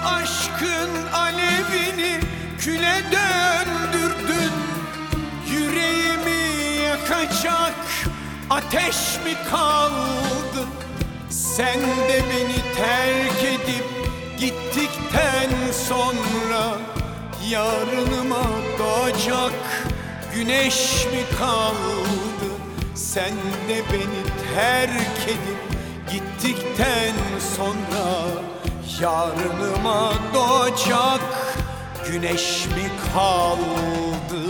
aşkın alevini küle döndürdün. Yüreğimi yakacak ateş mi kaldı? Sen de beni terk edip gittikten sonra yarınıma doğacak güneş mi kaldı? Sen de beni terk edip gittikten sonra yarınıma doğacak güneş mi kaldı?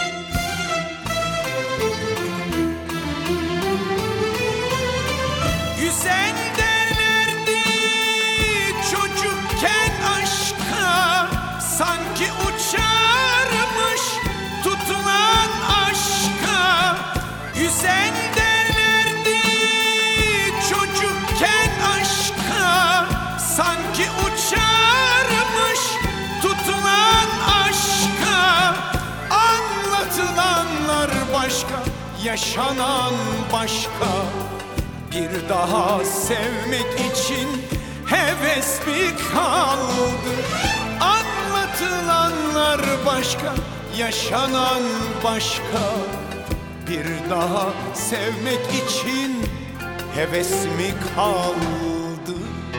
Güzel derlerdi çocukken aşka, sanki uçarmış tutulan aşka. Güzel derlerdi çocukken aşka, sanki uçarmış tutulan aşka. Anlatılanlar başka, yaşanan başka. Bir daha sevmek için heves mi kaldı? Anlatılanlar başka, yaşanan başka. Bir daha sevmek için heves mi kaldı?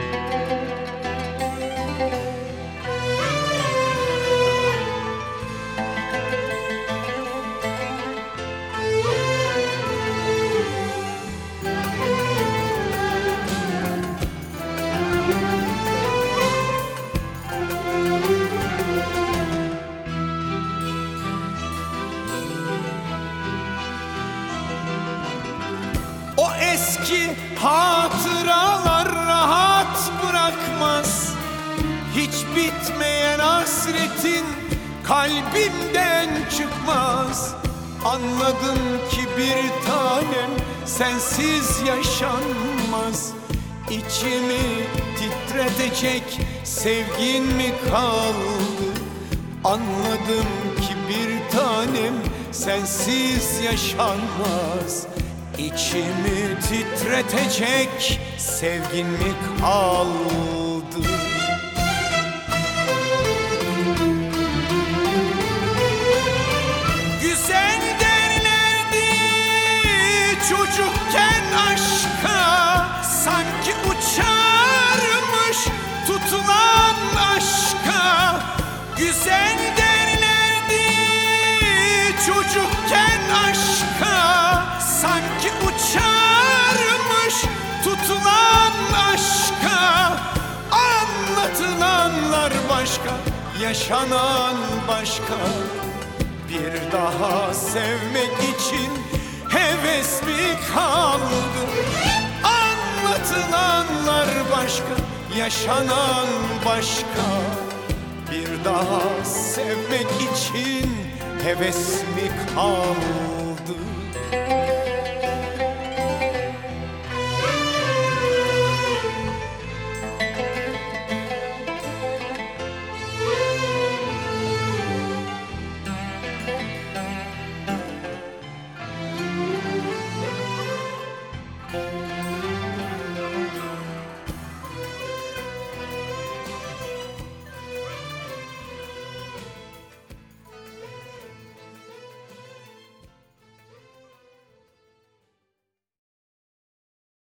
O eski hatıralar rahat bırakmaz. Hiç bitmeyen hasretin kalbimden çıkmaz. Anladım ki bir tanem sensiz yaşanmaz. İçimi titretecek sevgin mi kaldı? Anladım ki bir tanem sensiz yaşanmaz. İçimi titretecek sevgin mi kaldı? Güzel derlerdi çocukken aşka, sanki uçarmış tutulan aşka. Güzel derlerdi çocukken aşka, sanki uçarmış tutulan aşka. Anlatılanlar başka, yaşanan başka. Bir daha sevmek için heves mi kaldı? Anlatılanlar başka, yaşanan başka. Bir daha sevmek için heves mi kaldı?